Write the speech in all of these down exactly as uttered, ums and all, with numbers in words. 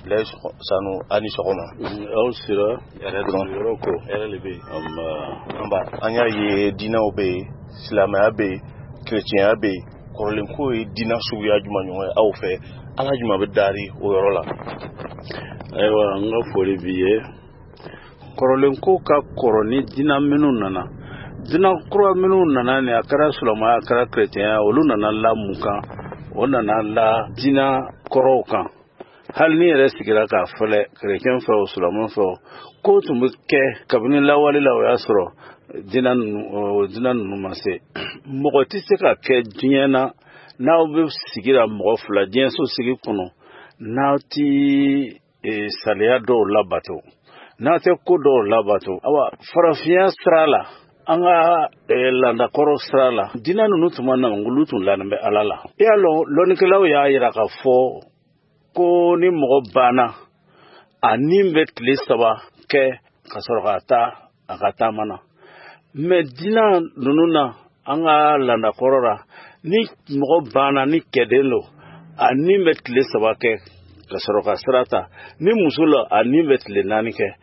Blaise Sanu ani sɔgɔma. Aw sera yɛrɛ dɔrɔn yɔrɔ ko yɛrɛ le bɛ yen. Anba an y'a ye diinɛw bɛ yen, silamɛya bɛ yen, chrétienya bɛ yen. Kɔrɔlen ko ye diinɛ suguya jumɛn ɲɔgɔn ye aw fɛ? Ala jumɛn bɛ dari o yɔrɔ la? Ayiwa an ka foli b'i ye. Kɔrɔlen ko ka kɔrɔ ni diinɛ minnu nana. Diinɛ kura minnu nana ni a kɛra silamɛya a kɛra chrétienya olu nana la mun kan? O nana la diinɛ kɔrɔw kan. Hali ni yɛrɛ sigira k'a fɔlɛ chrétien fɛ o silamɛ fɛ o ko tun bɛ kɛ kabini lawale la o y'a sɔrɔ diinɛ ninnu diinɛ ninnu ma se. Mɔgɔ tɛ se ka kɛ diɲɛ na n'aw bɛ sigira mɔgɔ fila diɲɛ so sigi kɔnɔ n'aw tɛ sariya dɔw labato n'aw tɛ ko dɔw labato. Awa farafinya sira la an ka landakɔrɔ sira la diinɛ ninnu tun ma na olu tun lannen bɛ Ala la. I y'a dɔn lɔnnikɛlaw y'a jira k'a fɔ ko ni mɔgɔ banna a nin bɛ tile saba kɛ ka sɔrɔ ka taa a ka taama na. Mais diinɛ ninnu na an ka landakɔrɔ la ni mɔgɔ banna ni kɛden don a nin bɛ tile saba kɛ ka sɔrɔ ka sira ta. Ni muso la a nin bɛ tile naani kɛ.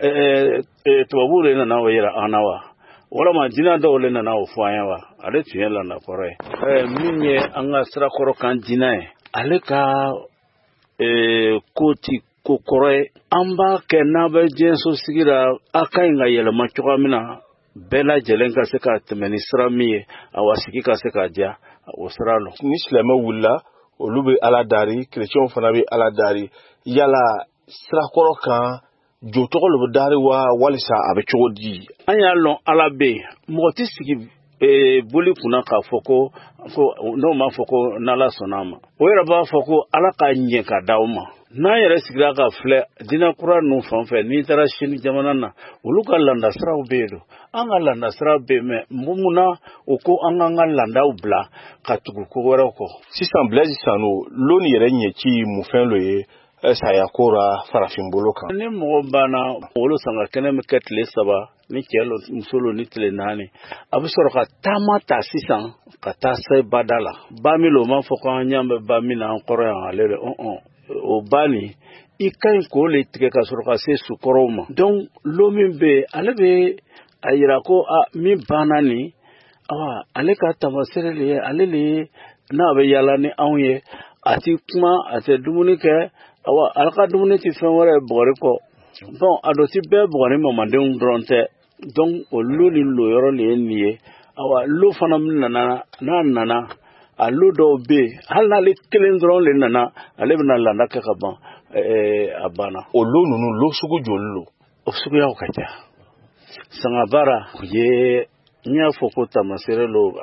Ɛɛ tubabuw de nana o jira an na wa? Walama diinɛ dɔw de nana o fɔ an ye wa? Ale tun ye landakɔrɔ ye. Ɛɛ min ye an ka sirakɔrɔ kan diinɛ ye ale ka ko ti ko kɔrɔ ye. An b'a kɛ n'a bɛ diɲɛ so sigira a ka ɲi ka yɛlɛma cogoya min na bɛɛ lajɛlen ka se ka tɛmɛ ni sira min ye a wa sigi ka se ka diya o sira la. Ni silamɛ wulila olu bɛ Ala dari, chrétienw fana bɛ Ala dari. Yala sirakɔrɔ kan jo tɔgɔ le bɛ dari wa walisa a bɛ cogo di? An y'a lɔn Ala bɛ yen mɔgɔ tɛ sigi boli kunna k'a fɔ ko n'o ma fɔ ko n'Ala sɔnna a ma. O yɛrɛ b'a fɔ ko Ala ka ɲɛ ka d'aw ma. N'an yɛrɛ sigira ka filɛ diinɛ kura ninnu fan fɛ n'i taara Sini jamana na olu ka landasiraw bɛ yen don. An ka landasiraw bɛ yen mais mun na o ko an k'an ka landaw bila ka tugu ko wɛrɛw kɔ? Sisan Blaise Sanu loni yɛrɛ ɲɛci mun fɛn lo ye saya ko ra farafin bolo kan? Ni mɔgɔ banna wolo sanga kɛnɛ bɛ kɛ tile saba ni cɛ lo muso lo ni tile naani a bɛ sɔrɔ ka taama ta sisan ka taa se bada la. Ba min lo m'a fɔ ko an ɲɛ bɛ ba min na an kɔrɔ yan ale de o ba nin i ka ɲi k'o le tigɛ ka sɔrɔ ka se sukɔrɔw ma. Donc lo min bɛ yen ale bɛ a jira ko a min banna nin awa ale ka tamasere le ye ale le ye n'a bɛ yaala ni anw ye a tɛ kuma a tɛ dumuni kɛ awa ala ka dumuni tɛ fɛn wɛrɛ ye bɔgɔri kɔ. Bon a dɔ tɛ bɛɛ bɔgɔri mamadenw dɔrɔn tɛ. Donc o lo ni lo yɔrɔ le ye nin ye. Awa lo fana min nana n'a nana a lo dɔw bɛ yen hali n'ale kelen dɔrɔn le nana ale bɛna landa kɛ ka ban a banna. O lo ninnu lo sugu joli lo? O suguyaw ka ca. Sangabara u ye n y'a fɔ ko tamasere lo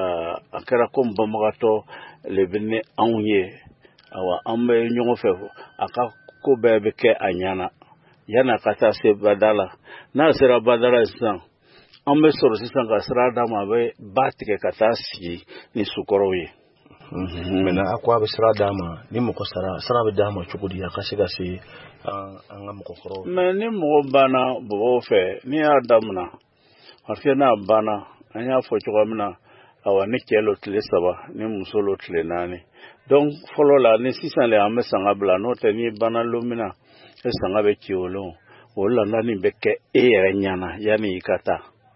a kɛra ko banbagatɔ le bɛ ni anw ye. Awa an bɛ ɲɔgɔn fɛ a ka ko bɛɛ bɛ kɛ a ɲana yan'a ka taa se bada la. N'a sera bada la sisan an bɛ sɔrɔ sisan ka sira d'a ma a bɛ ba tigɛ ka taa sigi ni sukɔrɔw ye. Maintenant a ko a bɛ sira d'a ma ni mɔgɔ sara sira bɛ d'a ma cogo di a ka se ka se an ka mɔgɔkɔrɔw? Mais ni mɔgɔ banna bɔbɔw fɛ n'i y'a daminɛ parce que n'a banna an y'a fɔ cogoya min na awa ni cɛ lo tile saba ni muso lo tile naani. Donc fɔlɔ la ni sisan le an bɛ sanga bila n'o tɛ ni banna lo min na e sanga bɛ ci o lo o landa nin bɛ kɛ e yɛrɛ ɲana yanni i ka taa.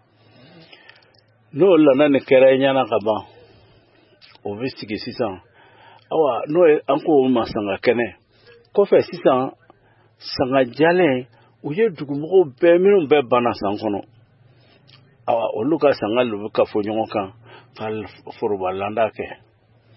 N'o landa nin kɛra e ɲana ka ban o bɛ sigi sisan awa n'o ye an ko ma sanga kɛnɛ kɔfɛ sisan sanga jalen u ye dugumɔgɔw bɛɛ minnu bɛɛ banna san kɔnɔ awa olu ka sanga lu bɛ ka fɔ ɲɔgɔn kan ka foroba landa kɛ.